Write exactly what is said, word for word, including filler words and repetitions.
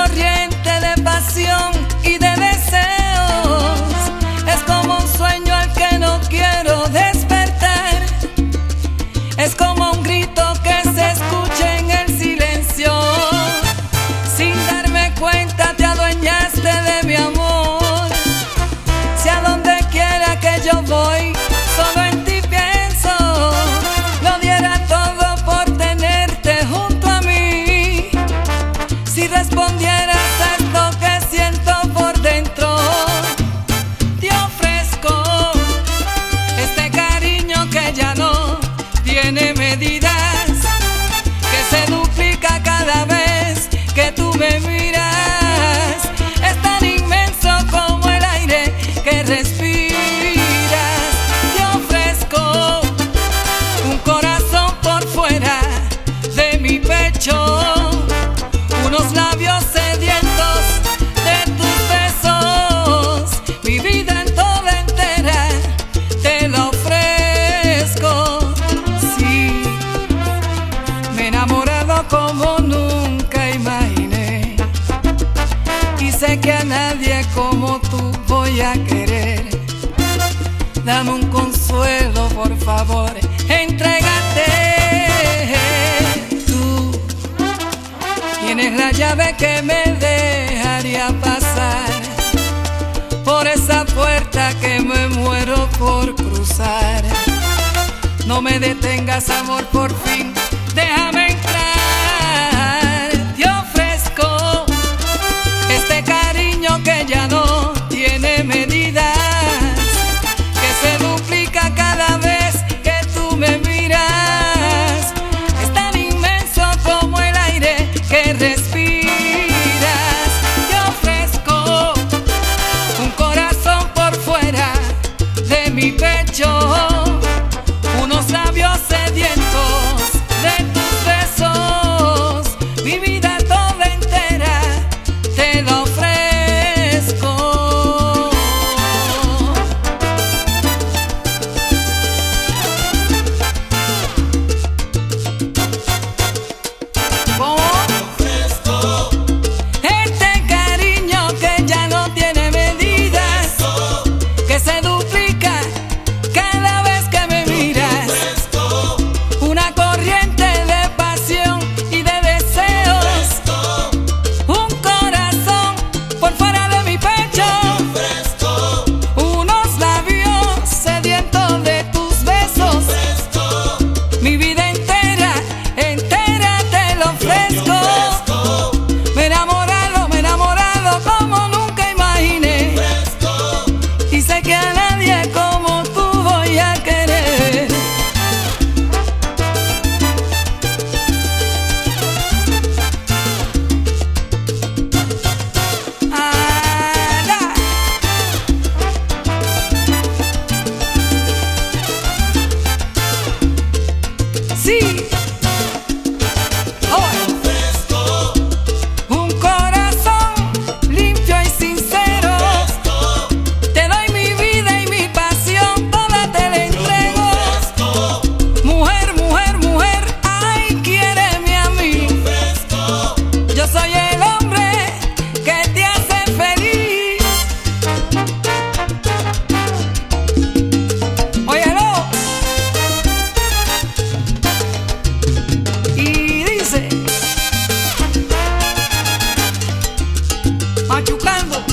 corriente de pasión y de deseos. Es como un sueño al que no quiero despertar. Es como un grito que se escucha en el silencio. Sin darme cuenta te adueñaste de mi amor. Si a donde quiera que yo voy, solo en ti pienso. Lo diera todo por tenerte junto a mí. Si respondieras a esto que siento por dentro, te ofrezco este cariño que ya no tiene medidas, que se duplica cada vez que tú me miras. Es tan inmenso como el aire que respiras. Te ofrezco un corazón por fuera de mi pecho, unos labios sedientos de tus besos. Mi vida en toda entera te la ofrezco. Sí, me he enamorado como nunca imaginé, y sé que a nadie como tú voy a querer. Dame un consuelo, por favor, entrégate. Tú tienes la llave que me dejaría pasar por esa puerta que me muero por cruzar. No me detengas, amor, por fin, déjame entrar. Te ofrezco este cariño que ya no tiene medidas, que se duplica cada vez que tú me miras. Es tan inmenso como el aire que respiras. Te ofrezco un corazón por fuera de mi pecho, unos labios sedientos de tus besos. Mi vida toda entera te la ofrezco. ¿Cómo? Este cariño que ya no tiene medidas, que se duplica cada vez que me miras. Una corriente de pasión y de deseos, un corazón por fuera de mi pecho, unos labios sedientos de tus besos. Mi vida entera, entera te lo ofrezco. Me he enamorado, me he enamorado como nunca imaginé, y sé que a nadie como tú voy a querer. Ala. Sí. Oh. Un corazón limpio y sincero, te doy mi vida y mi pasión, toda te la entrego. Mujer, mujer, mujer, ay, quiéreme a mí. Yo soy el hombre que te hace feliz. Óyelo. Y dice, machucando.